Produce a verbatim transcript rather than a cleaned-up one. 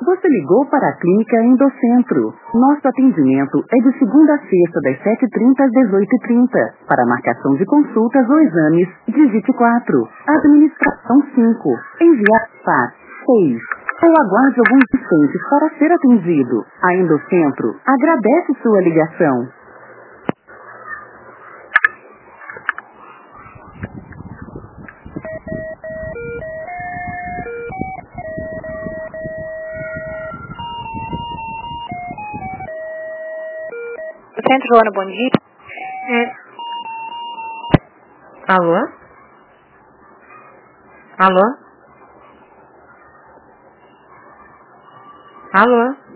Você ligou para a Clínica Endocentro. Nosso atendimento é de segunda a sexta, das sete e trinta às dezoito e trinta. Para marcação de consultas ou exames, digite quatro. Administração cinco. Enviar fax seis. Ou aguarde alguns instantes para ser atendido. A Endocentro agradece sua ligação. Centro, Joana, bom dia. É. Alô? Alô? Alô?